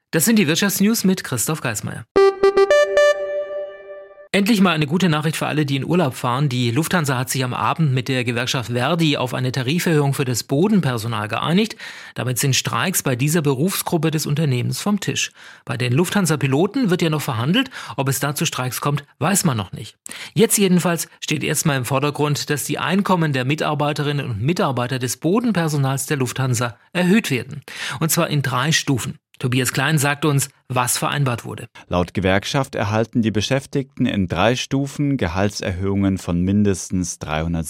Das sind die Wirtschaftsnews mit Christoph Geismeier. Endlich mal eine gute Nachricht für alle, die in Urlaub fahren. Die Lufthansa hat sich am Abend mit der Gewerkschaft ver.di auf eine Tariferhöhung für das Bodenpersonal geeinigt. Damit sind Streiks bei dieser Berufsgruppe des Unternehmens vom Tisch. Bei den Lufthansa-Piloten wird ja noch verhandelt. Ob es da zu Streiks kommt, weiß man noch nicht. Jetzt jedenfalls steht erstmal im Vordergrund, dass die Einkommen der Mitarbeiterinnen und Mitarbeiter des Bodenpersonals der Lufthansa erhöht werden. Und zwar in 3 Stufen. Tobias Klein sagt uns, was vereinbart wurde. Laut Gewerkschaft erhalten die Beschäftigten in 3 Stufen Gehaltserhöhungen von mindestens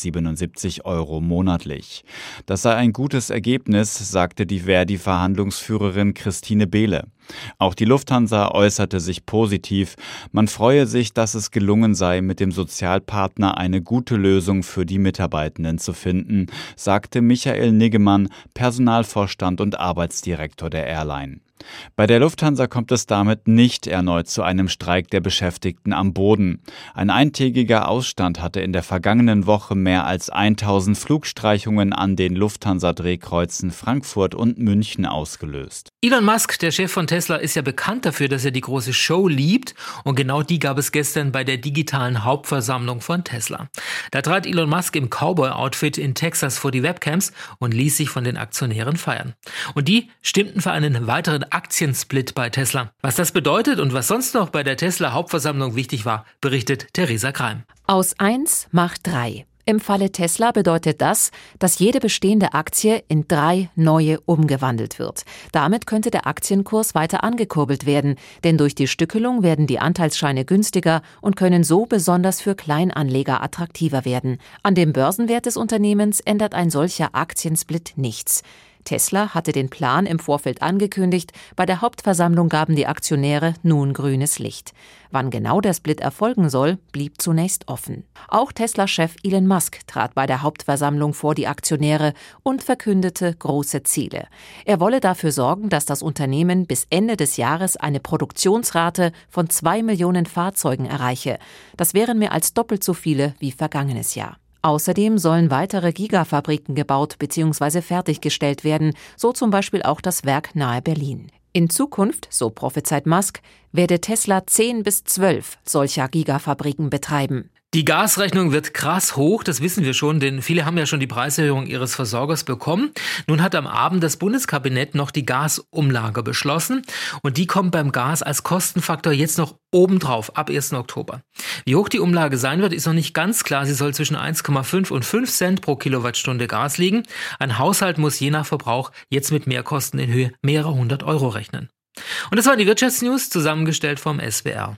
377 € monatlich. Das sei ein gutes Ergebnis, sagte die ver.di-Verhandlungsführerin Christine Behle. Auch die Lufthansa äußerte sich positiv. Man freue sich, dass es gelungen sei, mit dem Sozialpartner eine gute Lösung für die Mitarbeitenden zu finden, sagte Michael Niggemann, Personalvorstand und Arbeitsdirektor der Airline. Bei der Lufthansa kommt es damit nicht erneut zu einem Streik der Beschäftigten am Boden. Ein eintägiger Ausstand hatte in der vergangenen Woche mehr als 1000 Flugstreichungen an den Lufthansa-Drehkreuzen Frankfurt und München ausgelöst. Elon Musk, der Chef von Tesla, ist ja bekannt dafür, dass er die große Show liebt. Und genau die gab es gestern bei der digitalen Hauptversammlung von Tesla. Da trat Elon Musk im Cowboy-Outfit in Texas vor die Webcams und ließ sich von den Aktionären feiern. Und die stimmten für einen weiteren Aktiensplit bei Tesla. Was das bedeutet und was sonst noch bei der Tesla-Hauptversammlung wichtig war, berichtet Theresa Kreim. Aus 1 macht 3. Im Falle Tesla bedeutet das, dass jede bestehende Aktie in 3 neue umgewandelt wird. Damit könnte der Aktienkurs weiter angekurbelt werden, denn durch die Stückelung werden die Anteilsscheine günstiger und können so besonders für Kleinanleger attraktiver werden. An dem Börsenwert des Unternehmens ändert ein solcher Aktiensplit nichts. Tesla hatte den Plan im Vorfeld angekündigt, bei der Hauptversammlung gaben die Aktionäre nun grünes Licht. Wann genau der Split erfolgen soll, blieb zunächst offen. Auch Tesla-Chef Elon Musk trat bei der Hauptversammlung vor die Aktionäre und verkündete große Ziele. Er wolle dafür sorgen, dass das Unternehmen bis Ende des Jahres eine Produktionsrate von 2 Millionen Fahrzeugen erreiche. Das wären mehr als doppelt so viele wie vergangenes Jahr. Außerdem sollen weitere Gigafabriken gebaut bzw. fertiggestellt werden, so zum Beispiel auch das Werk nahe Berlin. In Zukunft, so prophezeit Musk, werde Tesla 10 bis 12 solcher Gigafabriken betreiben. Die Gasrechnung wird krass hoch, das wissen wir schon, denn viele haben ja schon die Preiserhöhung ihres Versorgers bekommen. Nun hat am Abend das Bundeskabinett noch die Gasumlage beschlossen und die kommt beim Gas als Kostenfaktor jetzt noch obendrauf ab 1. Oktober. Wie hoch die Umlage sein wird, ist noch nicht ganz klar. Sie soll zwischen 1,5 und 5 Cent pro Kilowattstunde Gas liegen. Ein Haushalt muss je nach Verbrauch jetzt mit Mehrkosten in Höhe mehrerer 100 € rechnen. Und das waren die Wirtschaftsnews, zusammengestellt vom SWR.